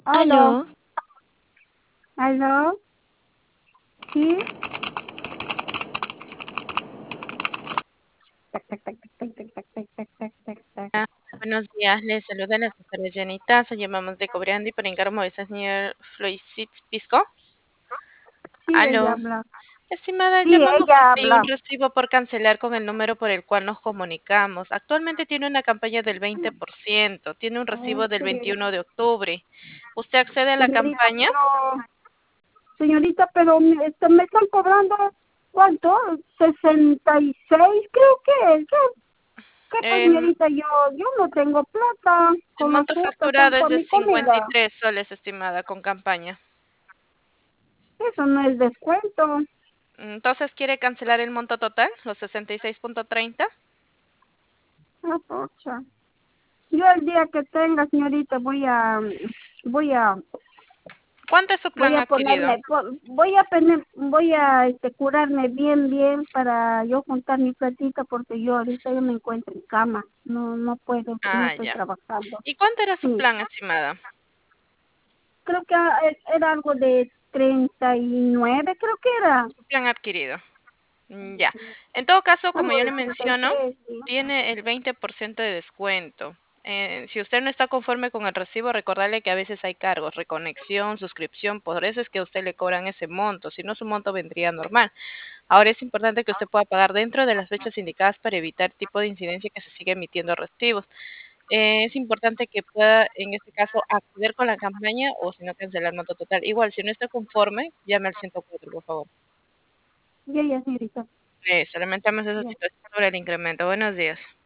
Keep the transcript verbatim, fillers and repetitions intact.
Aló, Aló, aló, sí. Tac, tac, tac, tac, tac, tac, tac, tac, tac, tac, tac. buenos días, les saluda la asesora Janita, se llamamos de Cobriandi para encargo del señor Floyd Pisco. Sí, ella Aló, habla. estimada, Sí, llamamos ella porque hay un habla. recibo por cancelar con el número por el cual nos comunicamos. Actualmente tiene una campaña del veinte por ciento, tiene un Oh, recibo del señorita, veintiuno de octubre. ¿Usted accede a la señorita, campaña? pero, señorita, pero me, este, me están cobrando, ¿cuánto? Sesenta y seis, creo que es. ¿Qué, qué pues, El, señorita? Yo, yo no tengo plata el con los monto justos, son facturado es para de mi cincuenta y comida. tres soles, estimada, con campaña. Eso no es descuento. Entonces, ¿quiere cancelar el monto total, los sesenta y seis punto treinta? Ah, pocha. Yo el día que tenga, señorita, voy a, voy a ¿Cuánto es su voy plan a adquirido? ponerme, po- voy a poner, voy a este, curarme bien, bien para yo juntar mi platita porque yo ahorita yo me encuentro en cama, no, no puedo, no Ah, estoy ya. trabajando. ¿Y cuánto era su Sí, plan, estimada? creo que ah, e- era algo de treinta y nueve, creo que era, Su plan adquirido. Mm, ya. En todo caso, como algo yo de le treinta y menciono, tres ¿sí? tiene el veinte por ciento de descuento. Eh, si usted no está conforme con el recibo, recordarle que a veces hay cargos, reconexión, suscripción, por eso es que a usted le cobran ese monto, si no su monto vendría normal. Ahora es importante que usted pueda pagar dentro de las fechas indicadas para evitar tipo de incidencia que se siga emitiendo recibos. Eh, es importante que pueda, en este caso, acceder con la campaña o si no, cancelar monto total. Igual, si no está conforme, llame al ciento cuatro, por favor. Ya, ya, señorita, Eh, lamentamos esa ya. situación sobre el incremento. Buenos días.